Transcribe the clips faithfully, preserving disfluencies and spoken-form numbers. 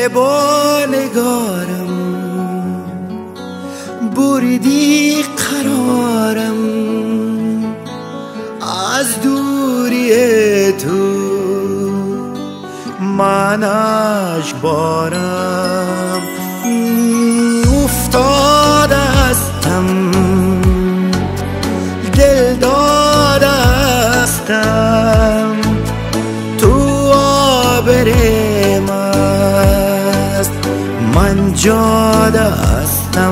با نگارم، بریدی قرارم از دوری تو، من عشق بارم افتاده استم، دل داده استم تو آبرم است، من جاده استم.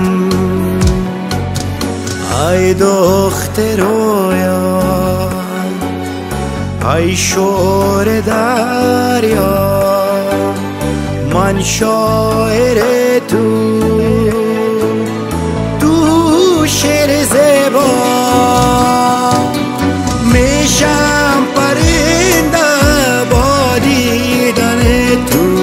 ای دختر رویا، ای شور دریا، من شاعر تو، تو شعر زیبا میشم پرنده با دیدن تو،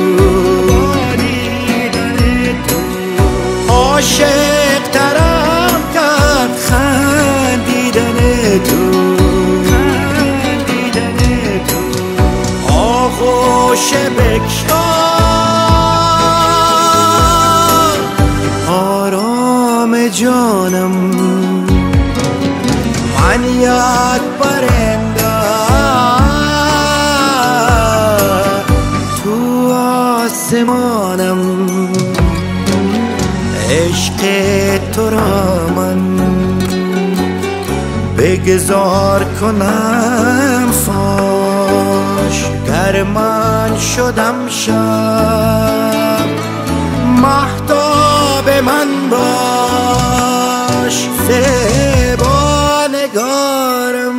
عاشق ترم کرد خندیدن تو، آغوش بکشا آرام جانم، من یک پرنده تو آسمانم، عشق تو را من بگذار کنم فاش، گر من شدم شب مهتاب من باش، زیبا نگارم.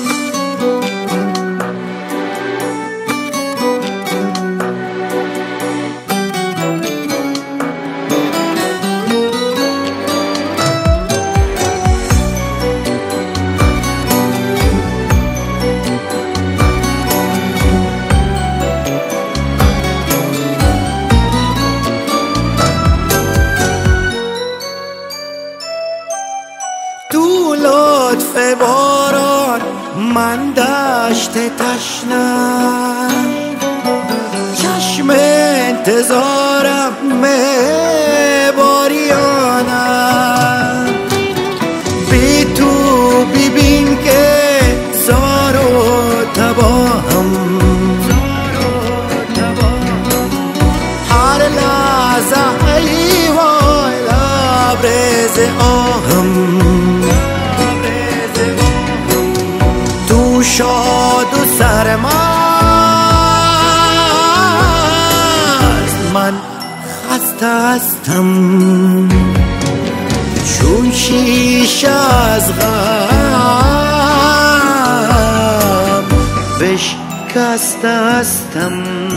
تو لطف باران من دشت تشنم، چشم انتظارم میباریانم، بی تو ببین که زار و تباهم، هر لحظه ای وای لبریز آهم، تو شاد و سرمست من خسته هستم، چون شیشه از غم بشکسته هستم،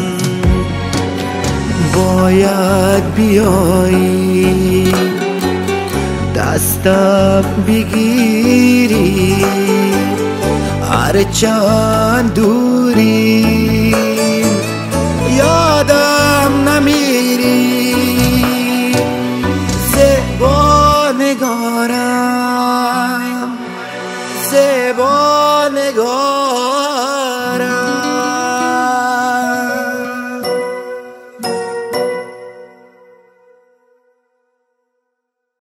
باید بیایی دستم بگیری، هرچند دوری یادم نمیری.